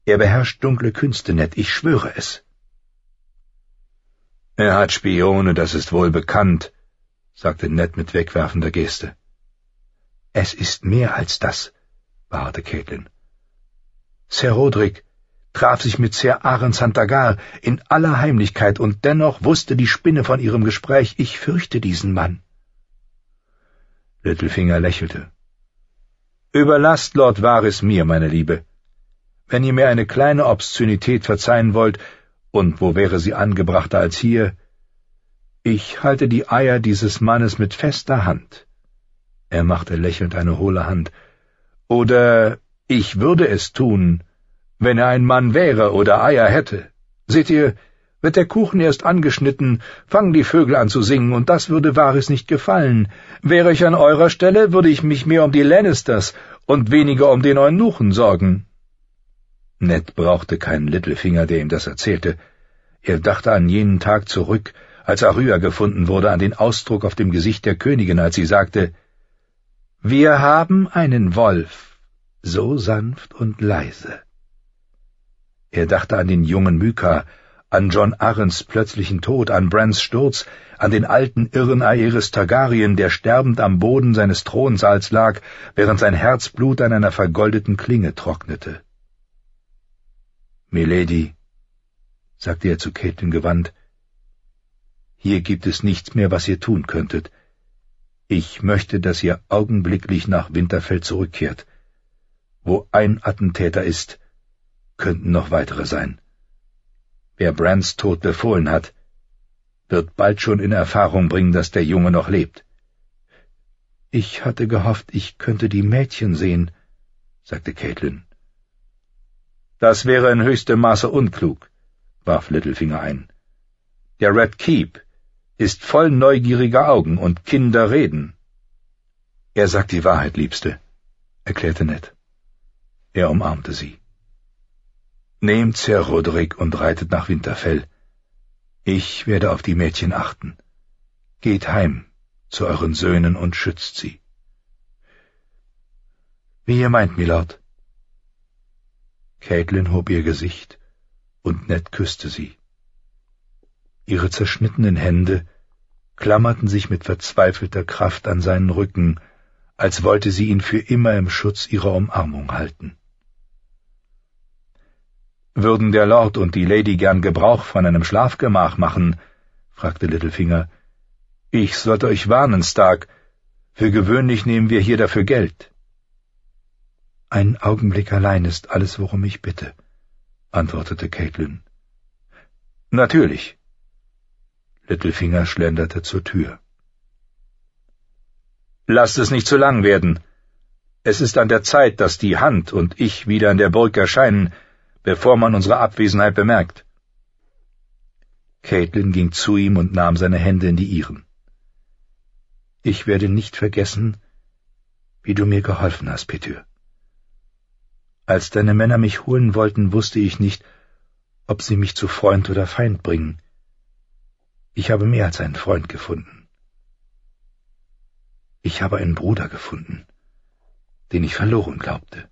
Er beherrscht dunkle Künste, Ned, ich schwöre es. Er hat Spione, das ist wohl bekannt, sagte Ned mit wegwerfender Geste. Es ist mehr als das, beharrte Caitlin. Sir Roderick traf sich mit Sir Aaron Santagar in aller Heimlichkeit, und dennoch wusste die Spinne von ihrem Gespräch. Ich fürchte diesen Mann. Littlefinger lächelte. Überlasst Lord Varys mir, meine Liebe. Wenn ihr mir eine kleine Obszönität verzeihen wollt, und wo wäre sie angebrachter als hier? Ich halte die Eier dieses Mannes mit fester Hand. Er machte lächelnd eine hohle Hand. Oder ich würde es tun, wenn er ein Mann wäre oder Eier hätte. Seht ihr, wird der Kuchen erst angeschnitten, fangen die Vögel an zu singen, und das würde Varys nicht gefallen. Wäre ich an eurer Stelle, würde ich mich mehr um die Lannisters und weniger um den Eunuchen sorgen. Ned brauchte keinen Littlefinger, der ihm das erzählte. Er dachte an jenen Tag zurück, als Arya gefunden wurde, an den Ausdruck auf dem Gesicht der Königin, als sie sagte, »Wir haben einen Wolf, so sanft und leise.« Er dachte an den jungen Myka, an Jon Arryns plötzlichen Tod, an Brans Sturz, an den alten irren Aerys Targaryen, der sterbend am Boden seines Thronsaals lag, während sein Herzblut an einer vergoldeten Klinge trocknete. »Milady«, sagte er zu Caitlin gewandt, »hier gibt es nichts mehr, was ihr tun könntet. Ich möchte, dass ihr augenblicklich nach Winterfell zurückkehrt. Wo ein Attentäter ist, könnten noch weitere sein. Wer Brans Tod befohlen hat, wird bald schon in Erfahrung bringen, dass der Junge noch lebt.« »Ich hatte gehofft, ich könnte die Mädchen sehen«, sagte Caitlin. »Das wäre in höchstem Maße unklug«, warf Littlefinger ein. »Der Red Keep ist voll neugieriger Augen, und Kinder reden.« »Er sagt die Wahrheit, Liebste«, erklärte Ned. Er umarmte sie. »Nehmt Sir Roderick und reitet nach Winterfell. Ich werde auf die Mädchen achten. Geht heim zu euren Söhnen und schützt sie.« »Wie ihr meint, Milord.« Caitlin hob ihr Gesicht, und Ned küsste sie. Ihre zerschnittenen Hände klammerten sich mit verzweifelter Kraft an seinen Rücken, als wollte sie ihn für immer im Schutz ihrer Umarmung halten. »Würden der Lord und die Lady gern Gebrauch von einem Schlafgemach machen?« fragte Littlefinger. »Ich sollte euch warnen, Stark. Für gewöhnlich nehmen wir hier dafür Geld.« »Ein Augenblick allein ist alles, worum ich bitte«, antwortete Caitlin. »Natürlich.« Littlefinger schlenderte zur Tür. »Lasst es nicht zu lang werden. Es ist an der Zeit, dass die Hand und ich wieder in der Burg erscheinen, bevor man unsere Abwesenheit bemerkt.« Caitlin ging zu ihm und nahm seine Hände in die ihren. »Ich werde nicht vergessen, wie du mir geholfen hast, Petyr. Als deine Männer mich holen wollten, wusste ich nicht, ob sie mich zu Freund oder Feind bringen. Ich habe mehr als einen Freund gefunden. Ich habe einen Bruder gefunden, den ich verloren glaubte.«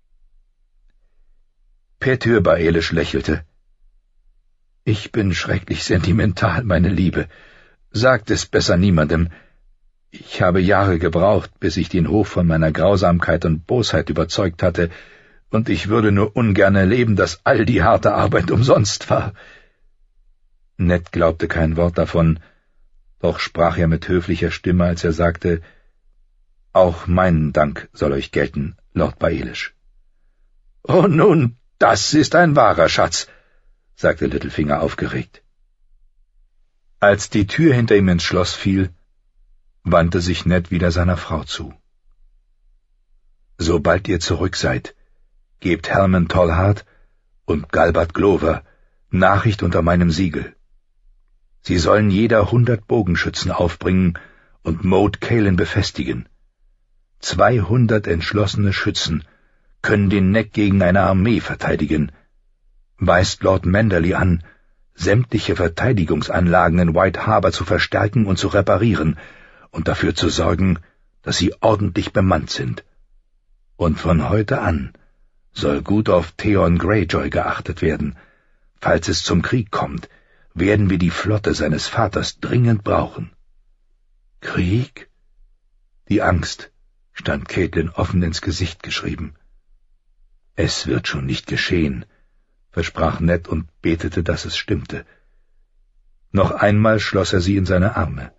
Petyr Baelish lächelte. »Ich bin schrecklich sentimental, meine Liebe. Sagt es besser niemandem. Ich habe Jahre gebraucht, bis ich den Hof von meiner Grausamkeit und Bosheit überzeugt hatte, und ich würde nur ungern erleben, dass all die harte Arbeit umsonst war.« Ned glaubte kein Wort davon, doch sprach er mit höflicher Stimme, als er sagte, »Auch mein Dank soll euch gelten, Lord Baelish.« »Oh nun, das ist ein wahrer Schatz«, sagte Littlefinger aufgeregt. Als die Tür hinter ihm ins Schloss fiel, wandte sich Ned wieder seiner Frau zu. »Sobald ihr zurück seid, gebt Helman Tallhart und Galbart Glover Nachricht unter meinem Siegel. Sie sollen jeder 100 Bogenschützen aufbringen und Moat Cailin befestigen. 200 entschlossene Schützen können den Neck gegen eine Armee verteidigen. Weist Lord Manderly an, sämtliche Verteidigungsanlagen in White Harbor zu verstärken und zu reparieren und dafür zu sorgen, dass sie ordentlich bemannt sind. Und von heute an soll gut auf Theon Greyjoy geachtet werden. Falls es zum Krieg kommt, werden wir die Flotte seines Vaters dringend brauchen. Krieg? Die Angst stand Catelyn offen ins Gesicht geschrieben. Es wird schon nicht geschehen, versprach Ned und betete, dass es stimmte. Noch einmal schloss er sie in seine Arme.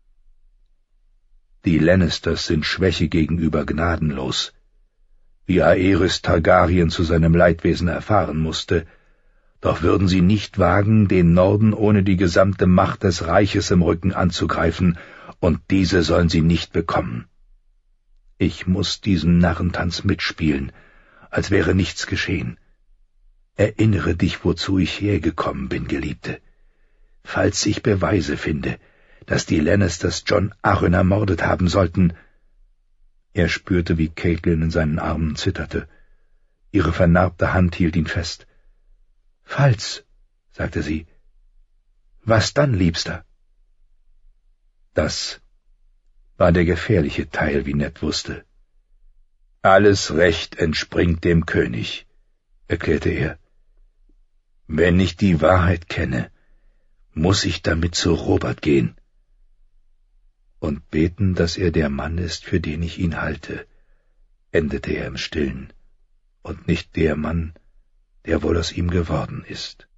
Die Lannisters sind Schwäche gegenüber gnadenlos. Wie Aerys Targaryen zu seinem Leidwesen erfahren musste, doch würden sie nicht wagen, den Norden ohne die gesamte Macht des Reiches im Rücken anzugreifen, und diese sollen sie nicht bekommen. Ich muss diesen Narrentanz mitspielen, als wäre nichts geschehen. Erinnere dich, wozu ich hergekommen bin, Geliebte. Falls ich Beweise finde, dass die Lannisters Jon Arryn ermordet haben sollten. Er spürte, wie Catelyn in seinen Armen zitterte. Ihre vernarbte Hand hielt ihn fest. »Falls«, sagte sie. »Was dann, Liebster?« Das war der gefährliche Teil, wie Ned wusste. »Alles Recht entspringt dem König«, erklärte er. »Wenn ich die Wahrheit kenne, muss ich damit zu Robert gehen und beten, dass er der Mann ist, für den ich ihn halte«, endete er im Stillen, »und nicht der Mann, der wohl aus ihm geworden ist.«